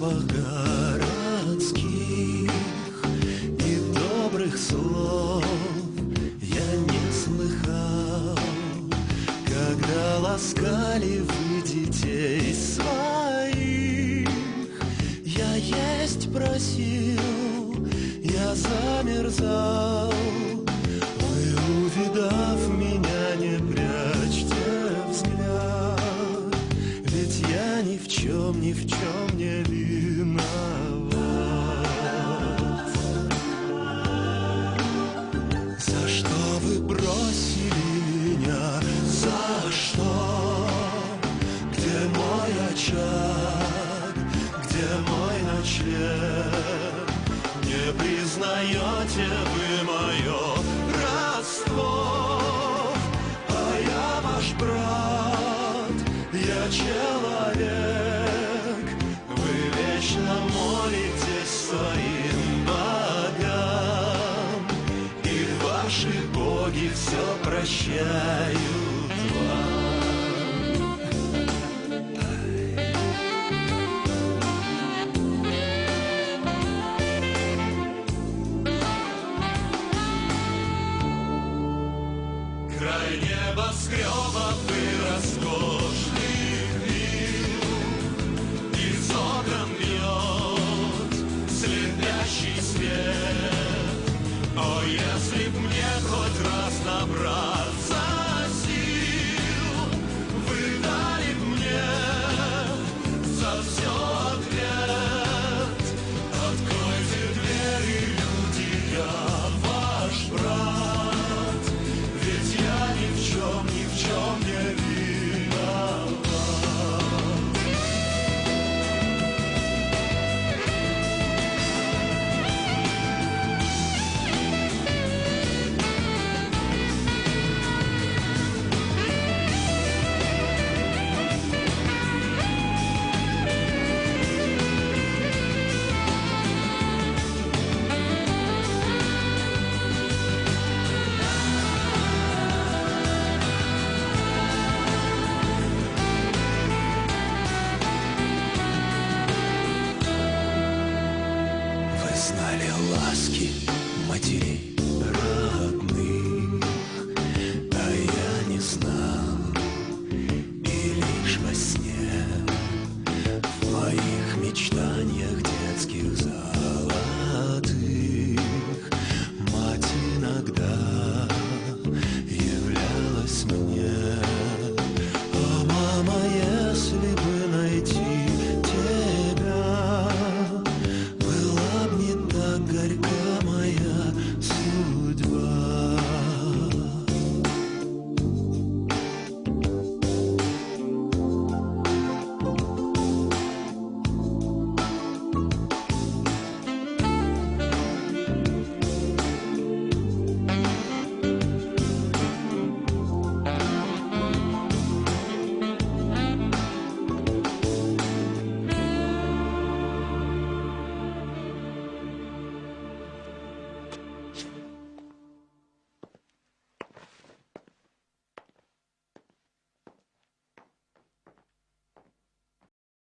тропах городских и добрых слов я не слыхал, когда ласкали вы детей своих. Я есть просил, я замерзал. Вы, увидав меня, не прячьте взгляд, ведь я ни в чем не виноват. За что вы бросили меня? За что? Где мой очаг? Где мой ночлег? Не признаете вы мое родство, а я ваш брат, я человек. Вы вечно молитесь своим богам, и ваши боги все прощают вам. Край небоскреба вы роскошных вил, из окон бьет слепящий свет. О, если б мне хоть раз набраться сил, вы дали б мне за все ответ. Откройте двери, люди, я ваш брат, ведь я ни в чем не виноват. Вы знали ласки матерей,